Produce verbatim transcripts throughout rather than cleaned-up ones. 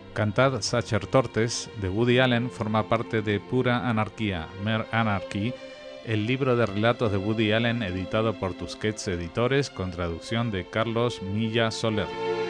Cantad Sacerdotes de Woody Allen forma parte de Pura Anarquía, Mere Anarchy, el libro de relatos de Woody Allen editado por Tusquets Editores con traducción de Carlos Milla Soler.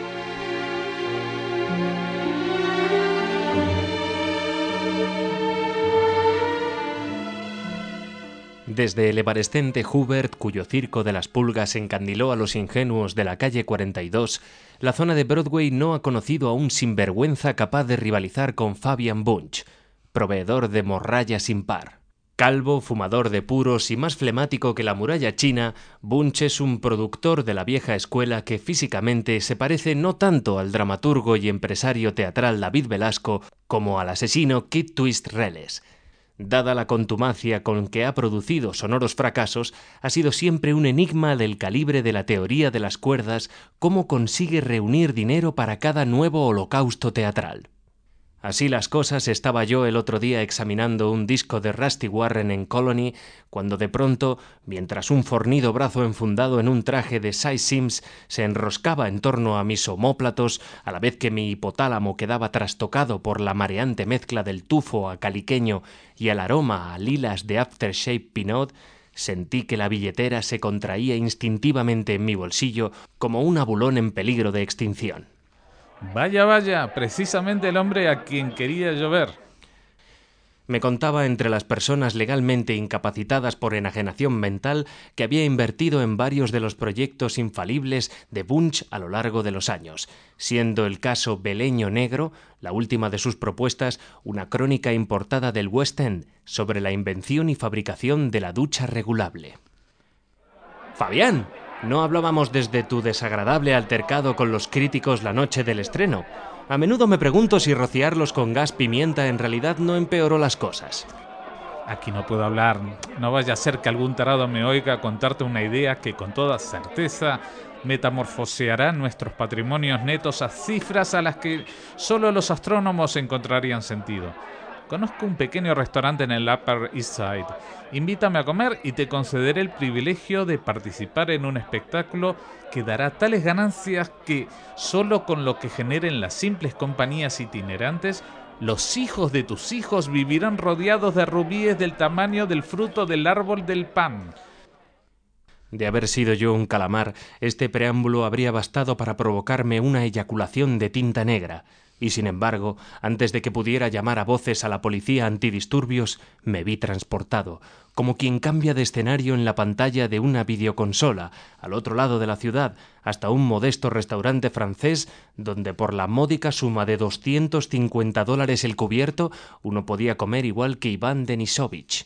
Desde el evanescente Hubert, cuyo circo de las pulgas encandiló a los ingenuos de la calle cuarenta y dos, la zona de Broadway no ha conocido a un sinvergüenza capaz de rivalizar con Fabian Bunch, proveedor de morralla sin par. Calvo, fumador de puros y más flemático que la muralla china, Bunch es un productor de la vieja escuela que físicamente se parece no tanto al dramaturgo y empresario teatral David Velasco como al asesino Kid Twist Reles. Dada la contumacia con que ha producido sonoros fracasos, ha sido siempre un enigma del calibre de la teoría de las cuerdas cómo consigue reunir dinero para cada nuevo holocausto teatral. Así las cosas, estaba yo el otro día examinando un disco de Rusty Warren en Colony, cuando de pronto, mientras un fornido brazo enfundado en un traje de Cy Sims se enroscaba en torno a mis omóplatos, a la vez que mi hipotálamo quedaba trastocado por la mareante mezcla del tufo acaliqueño y el aroma a lilas de aftershave Pinot, sentí que la billetera se contraía instintivamente en mi bolsillo como un abulón en peligro de extinción. Vaya, vaya, precisamente el hombre a quien quería yo ver. Me contaba entre las personas legalmente incapacitadas por enajenación mental que había invertido en varios de los proyectos infalibles de Bunch a lo largo de los años, siendo el caso Beleño Negro, la última de sus propuestas, una crónica importada del West End sobre la invención y fabricación de la ducha regulable. ¡Fabián! ¿No hablábamos desde tu desagradable altercado con los críticos la noche del estreno? A menudo me pregunto si rociarlos con gas pimienta en realidad no empeoró las cosas. Aquí no puedo hablar. No vaya a ser que algún tarado me oiga contarte una idea que con toda certeza metamorfoseará nuestros patrimonios netos a cifras a las que solo los astrónomos encontrarían sentido. Conozco un pequeño restaurante en el Upper East Side. Invítame a comer y te concederé el privilegio de participar en un espectáculo que dará tales ganancias que, solo con lo que generen las simples compañías itinerantes, los hijos de tus hijos vivirán rodeados de rubíes del tamaño del fruto del árbol del pan. De haber sido yo un calamar, este preámbulo habría bastado para provocarme una eyaculación de tinta negra. Y sin embargo, antes de que pudiera llamar a voces a la policía antidisturbios, me vi transportado, como quien cambia de escenario en la pantalla de una videoconsola, al otro lado de la ciudad, hasta un modesto restaurante francés, donde por la módica suma de doscientos cincuenta dólares el cubierto, uno podía comer igual que Iván Denisovich.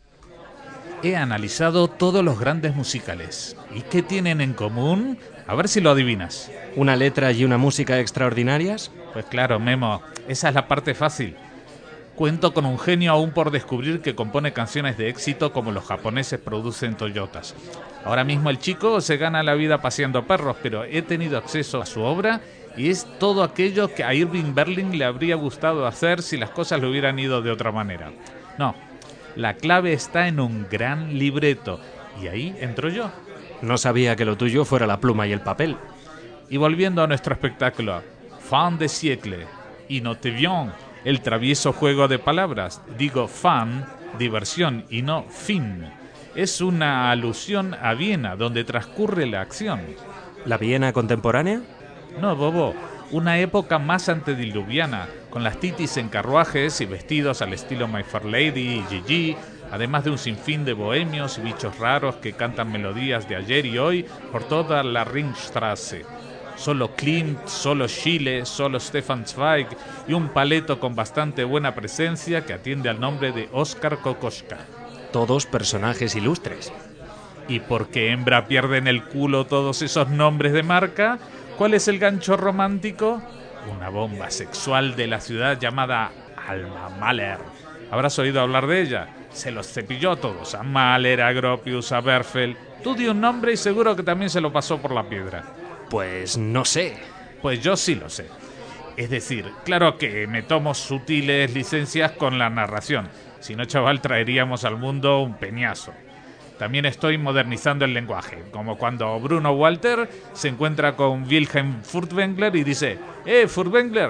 He analizado todos los grandes musicales. ¿Y qué tienen en común? A ver si lo adivinas. ¿Una letra y una música extraordinarias? Pues claro, Memo, esa es la parte fácil. Cuento con un genio aún por descubrir que compone canciones de éxito como los japoneses producen Toyotas. Ahora mismo el chico se gana la vida paseando perros, pero he tenido acceso a su obra y es todo aquello que a Irving Berlin le habría gustado hacer si las cosas le hubieran ido de otra manera. No, la clave está en un gran libreto y ahí entro yo. No sabía que lo tuyo fuera la pluma y el papel. Y volviendo a nuestro espectáculo, Fin de siècle, Innovación, el travieso juego de palabras. Digo fan, diversión, y no fin. Es una alusión a Viena, donde transcurre la acción. ¿La Viena contemporánea? No, bobo, una época más antediluviana, con las titis en carruajes y vestidos al estilo My Fair Lady y Gigi, además de un sinfín de bohemios y bichos raros que cantan melodías de ayer y hoy por toda la Ringstrasse. Solo Klimt, solo Schiele, solo Stefan Zweig y un paleto con bastante buena presencia que atiende al nombre de Oskar Kokoschka. Todos personajes ilustres. ¿Y por qué hembra pierden el culo todos esos nombres de marca? ¿Cuál es el gancho romántico? Una bomba sexual de la ciudad llamada Alma Mahler. ¿Habrás oído hablar de ella? Se los cepilló a todos, a Mahler, a Gropius, a Berfeld. Tú di un nombre y seguro que también se lo pasó por la piedra. Pues no sé. Pues yo sí lo sé. Es decir, claro que me tomo sutiles licencias con la narración. Si no, chaval, traeríamos al mundo un peñazo. También estoy modernizando el lenguaje, como cuando Bruno Walter se encuentra con Wilhelm Furtwängler y dice: ¡Eh, Furtwängler!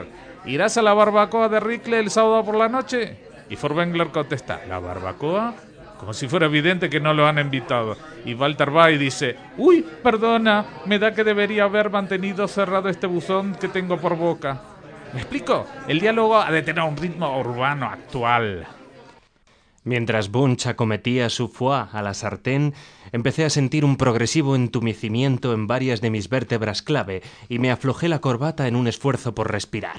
¿irás a la barbacoa de Rickle el sábado por la noche? Y Furtwängler contesta, ¿la barbacoa? Como si fuera evidente que no lo han invitado. Y Walter va y dice, uy, perdona, me da que debería haber mantenido cerrado este buzón que tengo por boca. ¿Me explico? El diálogo ha de tener un ritmo urbano actual. Mientras Bunch acometía su foie a la sartén, empecé a sentir un progresivo entumecimiento en varias de mis vértebras clave y me aflojé la corbata en un esfuerzo por respirar.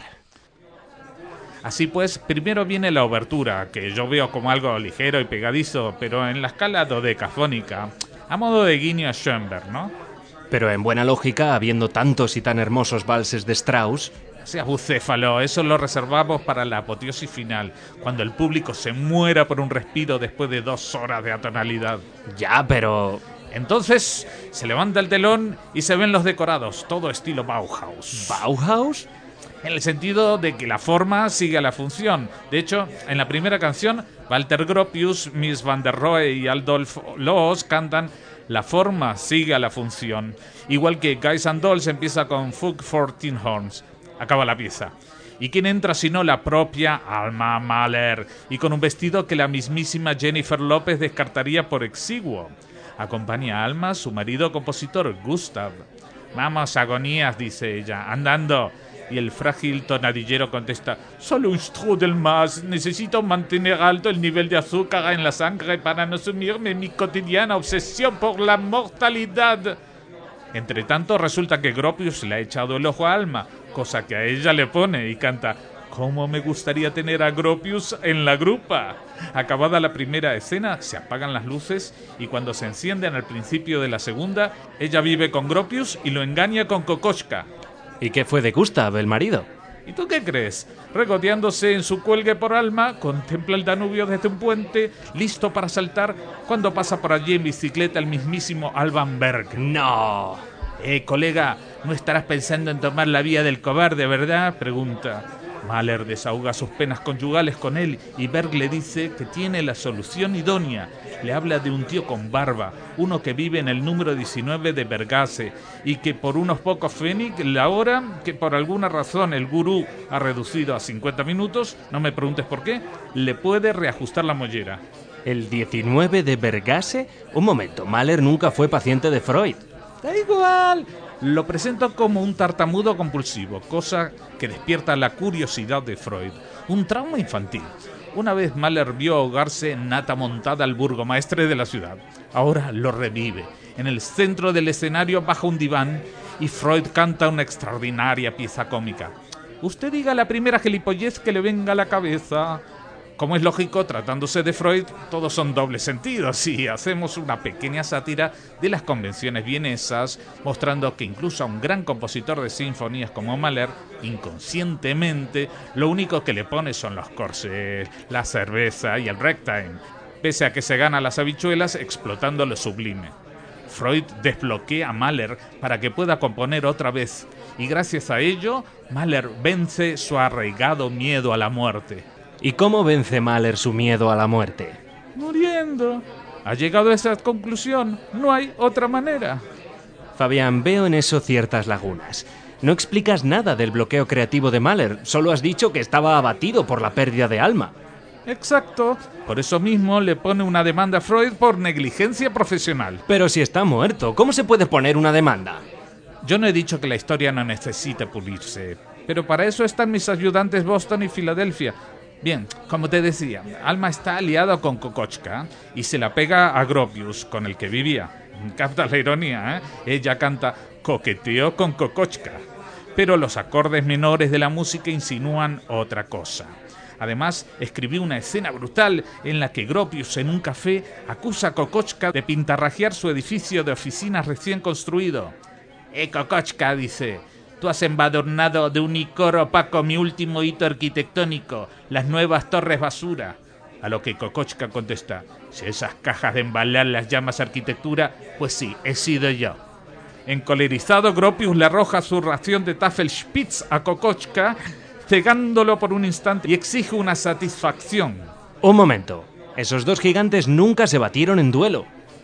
Así pues, primero viene la obertura, que yo veo como algo ligero y pegadizo, pero en la escala dodecafónica, a modo de guiño a Schoenberg, ¿no? Pero en buena lógica, habiendo tantos y tan hermosos valses de Strauss... Seas bucéfalo, eso lo reservamos para la apoteosis final, cuando el público se muera por un respiro después de dos horas de atonalidad. Ya, pero... Entonces, se levanta el telón y se ven los decorados, todo estilo Bauhaus. ¿Bauhaus? En el sentido de que la forma sigue a la función. De hecho, en la primera canción, Walter Gropius, Miss Van der Rohe y Adolf Loos cantan La forma sigue a la función. Igual que Guys and Dolls empieza con Fuck for Tin Horns. Acaba la pieza. ¿Y quién entra sino la propia Alma Mahler? Y con un vestido que la mismísima Jennifer López descartaría por exiguo. Acompaña a Alma su marido compositor, Gustav. Vamos, agonías, dice ella, andando. Y el frágil tonadillero contesta, solo un strudel más, necesito mantener alto el nivel de azúcar en la sangre para no sumirme en mi cotidiana obsesión por la mortalidad. Entre tanto, resulta que Gropius le ha echado el ojo a Alma, cosa que a ella le pone y canta, ¿cómo me gustaría tener a Gropius en la grupa? Acabada la primera escena, se apagan las luces y cuando se encienden al principio de la segunda, ella vive con Gropius y lo engaña con Kokoschka. ¿Y qué fue de Gustav, el marido? ¿Y tú qué crees? Regoteándose en su cuelgue por Alma, contempla el Danubio desde un puente, listo para saltar, cuando pasa por allí en bicicleta el mismísimo Alban Berg. ¡No! Eh, colega, ¿no estarás pensando en tomar la vía del cobarde, verdad? Pregunta. Mahler desahoga sus penas conyugales con él y Berg le dice que tiene la solución idónea. Le habla de un tío con barba, uno que vive en el número diecinueve de Bergase y que por unos pocos pfennig la hora que por alguna razón el gurú ha reducido a cincuenta minutos, no me preguntes por qué, le puede reajustar la mollera. ¿El diecinueve de Bergase? Un momento, Mahler nunca fue paciente de Freud. Da igual. Lo presento como un tartamudo compulsivo, cosa que despierta la curiosidad de Freud. Un trauma infantil. Una vez Mahler vio ahogarse nata montada al burgomaestre de la ciudad. Ahora lo revive. En el centro del escenario baja un diván y Freud canta una extraordinaria pieza cómica. Usted diga la primera gilipollez que le venga a la cabeza. Como es lógico, tratándose de Freud, todos son dobles sentidos y hacemos una pequeña sátira de las convenciones vienesas, mostrando que incluso a un gran compositor de sinfonías como Mahler, inconscientemente, lo único que le pone son los corsés, la cerveza y el ragtime, pese a que se gana las habichuelas explotando lo sublime. Freud desbloquea a Mahler para que pueda componer otra vez, y gracias a ello, Mahler vence su arraigado miedo a la muerte. ¿Y cómo vence Mahler su miedo a la muerte? Muriendo. Ha llegado a esa conclusión. No hay otra manera. Fabián, veo en eso ciertas lagunas. No explicas nada del bloqueo creativo de Mahler. Solo has dicho que estaba abatido por la pérdida de Alma. Exacto. Por eso mismo le pone una demanda a Freud por negligencia profesional. Pero si está muerto, ¿cómo se puede poner una demanda? Yo no he dicho que la historia no necesite pulirse. Pero para eso están mis ayudantes Boston y Filadelfia. Bien, como te decía, Alma está aliado con Kokoschka y se la pega a Gropius, con el que vivía. Capta la ironía, ¿eh? Ella canta coqueteo con Kokoschka, pero los acordes menores de la música insinúan otra cosa. Además, escribió una escena brutal en la que Gropius en un café acusa a Kokoschka de pintarrajear su edificio de oficinas recién construido. Eh, Kokoschka, dice... Tú has embadurnado de un icor opaco mi último hito arquitectónico, las nuevas torres basura. A lo que Kokoschka contesta, si esas cajas de embalar las llamas arquitectura, pues sí, he sido yo. Encolerizado, Gropius le arroja su ración de Tafelspitz a Kokoschka, cegándolo por un instante y exige una satisfacción. Un momento, esos dos gigantes nunca se batieron en duelo.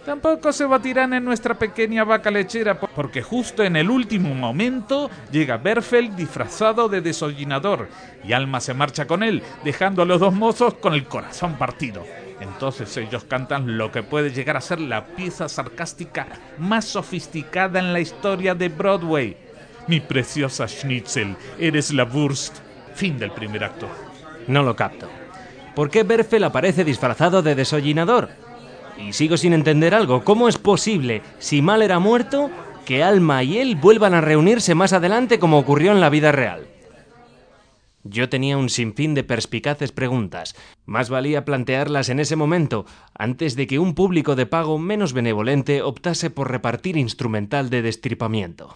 Tampoco se batirán en nuestra pequeña vaca lechera, porque justo en el último momento llega Berfeld disfrazado de desollinador y Alma se marcha con él, dejando a los dos mozos con el corazón partido. Entonces ellos cantan lo que puede llegar a ser la pieza sarcástica más sofisticada en la historia de Broadway. Mi preciosa Schnitzel, eres la Wurst. Fin del primer acto. No lo capto. ¿Por qué Berfeld aparece disfrazado de desollinador? Y sigo sin entender algo. ¿Cómo es posible, si Mahler ha muerto, que Alma y él vuelvan a reunirse más adelante como ocurrió en la vida real? Yo tenía un sinfín de perspicaces preguntas. Más valía plantearlas en ese momento, antes de que un público de pago menos benevolente optase por repartir instrumental de destripamiento.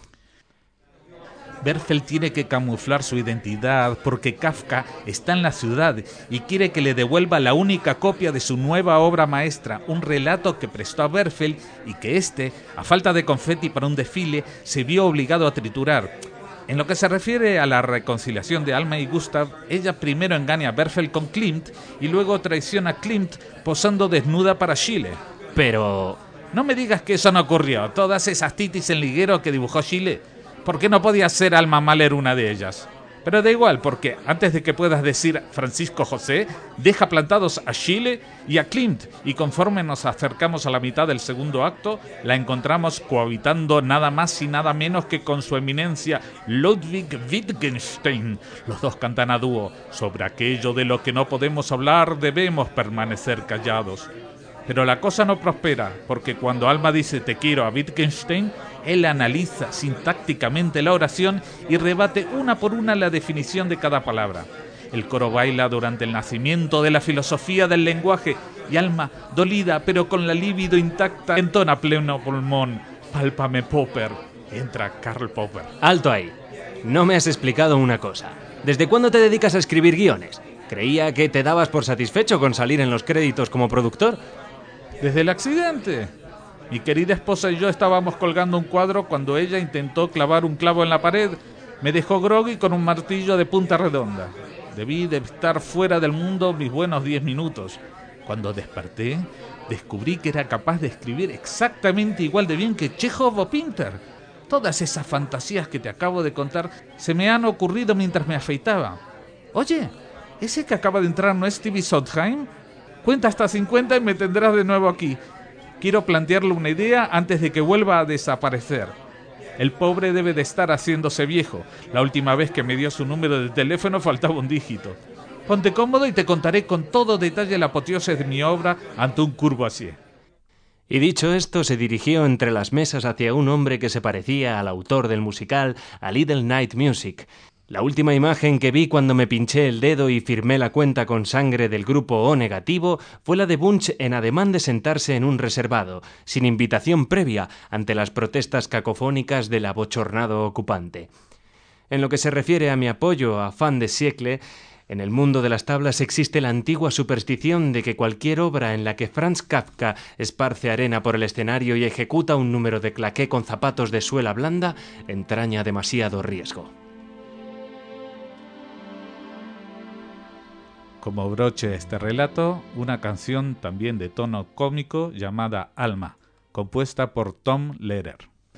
Berfeld tiene que camuflar su identidad porque Kafka está en la ciudad y quiere que le devuelva la única copia de su nueva obra maestra, un relato que prestó a Berfeld y que éste, a falta de confeti para un desfile, se vio obligado a triturar. En lo que se refiere a la reconciliación de Alma y Gustav, ella primero engaña a Berfeld con Klimt y luego traiciona a Klimt posando desnuda para Schiele. Pero... no me digas que eso no ocurrió, todas esas titis en liguero que dibujó Schiele. ¿Por qué no podía ser Alma Mahler una de ellas? Pero da igual, porque antes de que puedas decir Francisco José, deja plantados a Schiele y a Klimt, y conforme nos acercamos a la mitad del segundo acto, la encontramos cohabitando nada más y nada menos que con su eminencia Ludwig Wittgenstein. Los dos cantan a dúo. Sobre aquello de lo que no podemos hablar, debemos permanecer callados. Pero la cosa no prospera, porque cuando Alma dice te quiero a Wittgenstein, él analiza sintácticamente la oración y rebate una por una la definición de cada palabra. El coro baila durante el nacimiento de la filosofía del lenguaje y Alma, dolida pero con la libido intacta, entona a pleno pulmón: pálpame Popper. Entra Karl Popper. Alto ahí. No me has explicado una cosa. ¿Desde cuándo te dedicas a escribir guiones? Creía que te dabas por satisfecho con salir en los créditos como productor. Desde el accidente. Mi querida esposa y yo estábamos colgando un cuadro cuando ella intentó clavar un clavo en la pared. Me dejó groggy con un martillo de punta redonda. Debí de estar fuera del mundo mis buenos diez minutos. Cuando desperté, descubrí que era capaz de escribir exactamente igual de bien que Chekhov o Pinter. Todas esas fantasías que te acabo de contar se me han ocurrido mientras me afeitaba. Oye, ¿ese que acaba de entrar no es Stevie Sondheim? Cuenta hasta cincuenta y me tendrás de nuevo aquí. Quiero plantearle una idea antes de que vuelva a desaparecer. El pobre debe de estar haciéndose viejo. La última vez que me dio su número de teléfono faltaba un dígito. Ponte cómodo y te contaré con todo detalle la apoteosis de mi obra ante un Courvoisier. Y dicho esto, se dirigió entre las mesas hacia un hombre que se parecía al autor del musical A Little Night Music. La última imagen que vi cuando me pinché el dedo y firmé la cuenta con sangre del grupo O negativo fue la de Bunch en ademán de sentarse en un reservado, sin invitación previa, ante las protestas cacofónicas del abochornado ocupante. En lo que se refiere a mi apoyo a Fin de Siècle, en el mundo de las tablas existe la antigua superstición de que cualquier obra en la que Franz Kafka esparce arena por el escenario y ejecuta un número de claqué con zapatos de suela blanda entraña demasiado riesgo. Como broche de este relato, una canción también de tono cómico llamada Alma, compuesta por Tom Lehrer.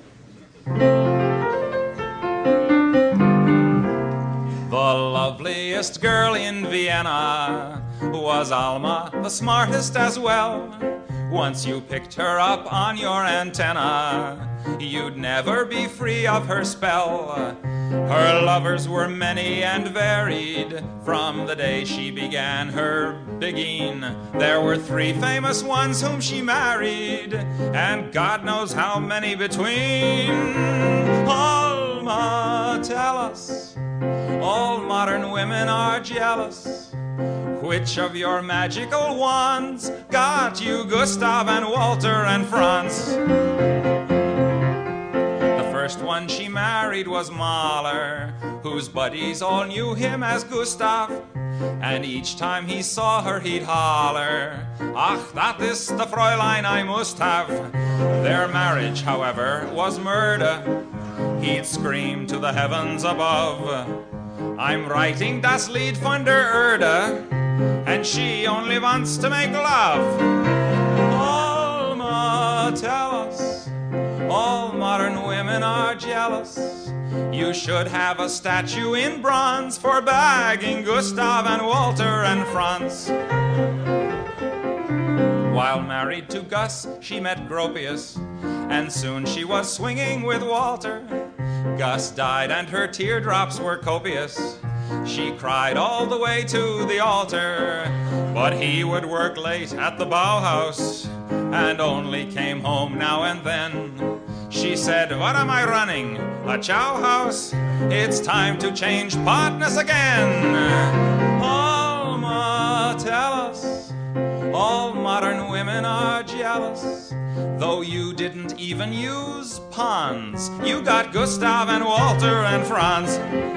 The loveliest girl in Vienna was Alma, the smartest as well. Once you picked her up on your antenna, you'd never be free of her spell. Her lovers were many and varied. From the day she began her bigging, there were three famous ones whom she married, and God knows how many between. Alma, tell us, all modern women are jealous. Which of your magical wands got you Gustav and Walter and Franz? The first one she married was Mahler, whose buddies all knew him as Gustav, and each time he saw her he'd holler, Ach, that is the Fräulein I must have. Their marriage, however, was murder. He'd scream to the heavens above, I'm writing das Lied von der Erde, and she only wants to make love. Alma, Alma, tell us, all modern women are jealous. You should have a statue in bronze for bagging Gustav and Walter and Franz. While married to Gus, she met Gropius, and soon she was swinging with Walter. Gus died and her teardrops were copious. She cried all the way to the altar, but he would work late at the Bauhaus and only came home now and then. She said, what am I running, a chow house? It's time to change partners again. Alma, tell us, all modern women are jealous. Though you didn't even use Pons, you got Gustav and Walter and Franz.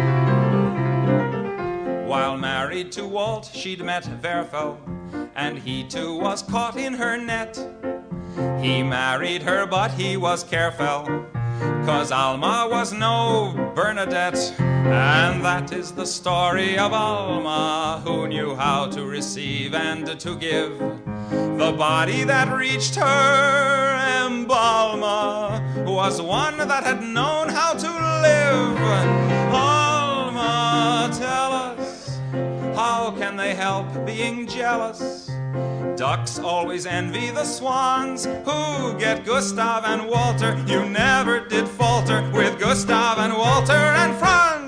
While married to Walt, she'd met Werfel, and he too was caught in her net. He married her, but he was careful, 'cause Alma was no Bernadette. And that is the story of Alma, who knew how to receive and to give. The body that reached her embalmer was one that had known how to live. Alma, tell us, how can they help being jealous? Ducks always envy the swans who get Gustav and Walter. You never did falter with Gustav and Walter and Franz.